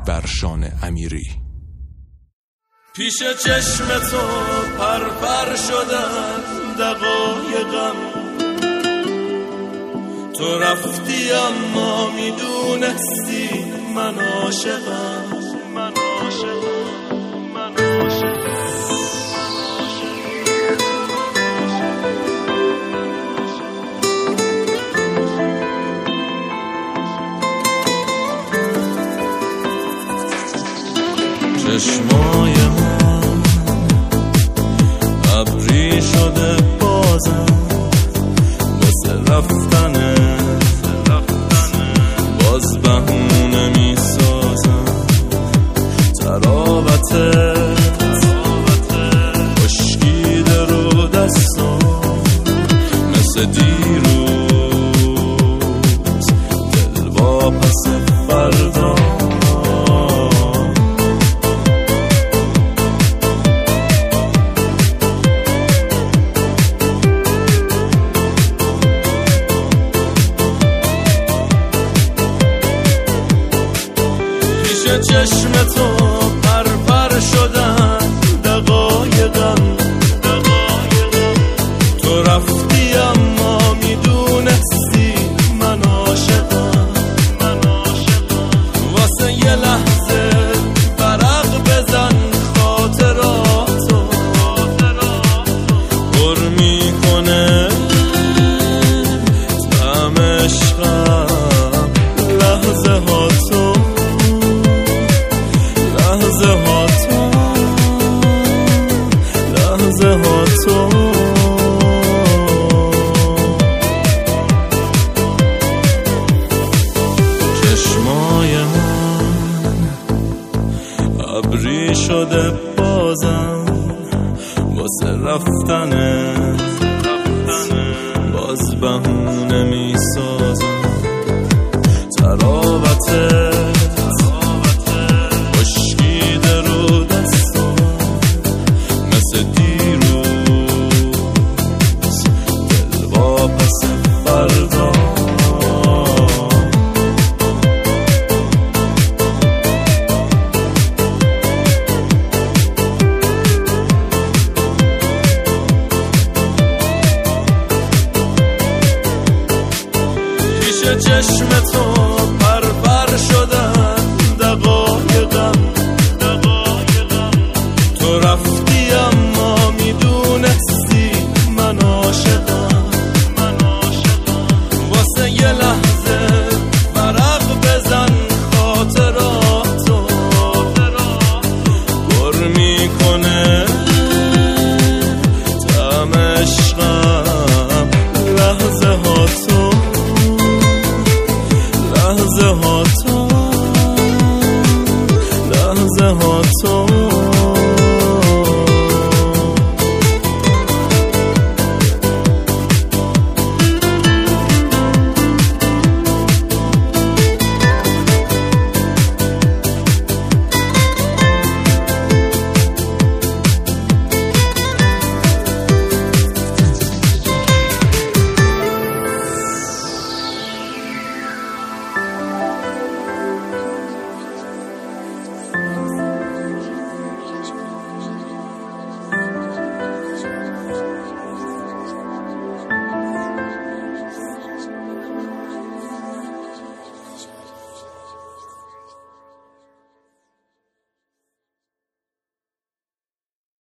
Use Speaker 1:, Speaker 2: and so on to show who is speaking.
Speaker 1: برشان امیری.
Speaker 2: پیش چشم تو پرپر شدن دقایقم، تو رفتی اما میدونستی من عاشقم، من عاشقم، من عاشقم. چشمای من ابری شده بازم واسه رفتنه، باز بهونه میسازم تراوتت خشکیده رو دستم مثل دیروز دل واپس فردا. چشم تو پرپر شدن دقایقم، تو رفتی اما میدونستی من عاشقم، من عاشقم. واسه یه لحظه ورق بزن خاطراتو، پر میکنه طعم عشقم لحظه هاتو، لحظه هاتو. چشمای من ابری شده بازم واسه رفتنه، باز بهونه میسازم تراوتت خشکیده رو دستم مثل دیروز دل واپس فردا. پیش چشم تو پرپر شدن دقایقم، تو رفتی اما میدونستی من عاشقم، من عاشقم. واسه یه لحظه ورق بزن خاطراتو، پر میکنه طعم عشقم لحظه هاتو، لحظه هاتو.